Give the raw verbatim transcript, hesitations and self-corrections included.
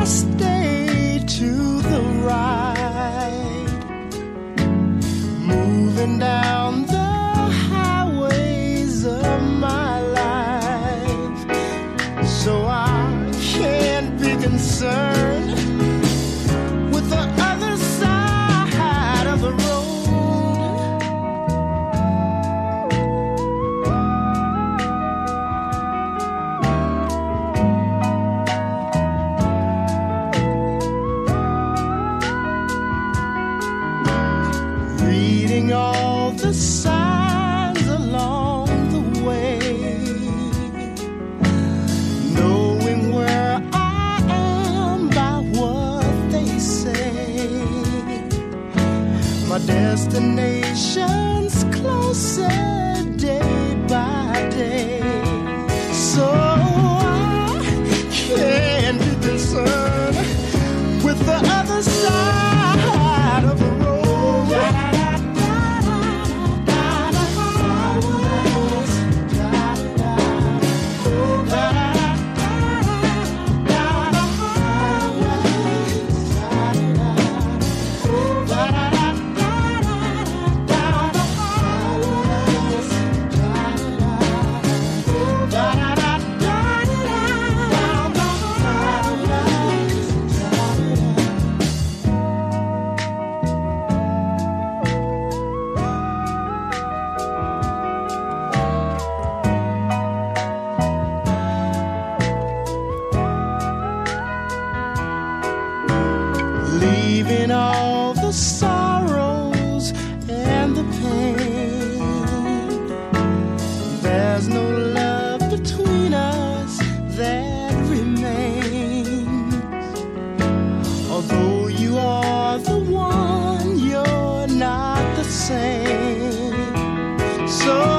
I stay to the right, moving down the highways of my life, so I can't be concerned with the other side of the road. Reading all the signs along the way, knowing where I am by what they say. My destination's closer day by day, so I can't be concerned with the other side of the road. Leaving all the sorrows and the pain, there's no love between us that remains. Although you are the one, you're not the same. So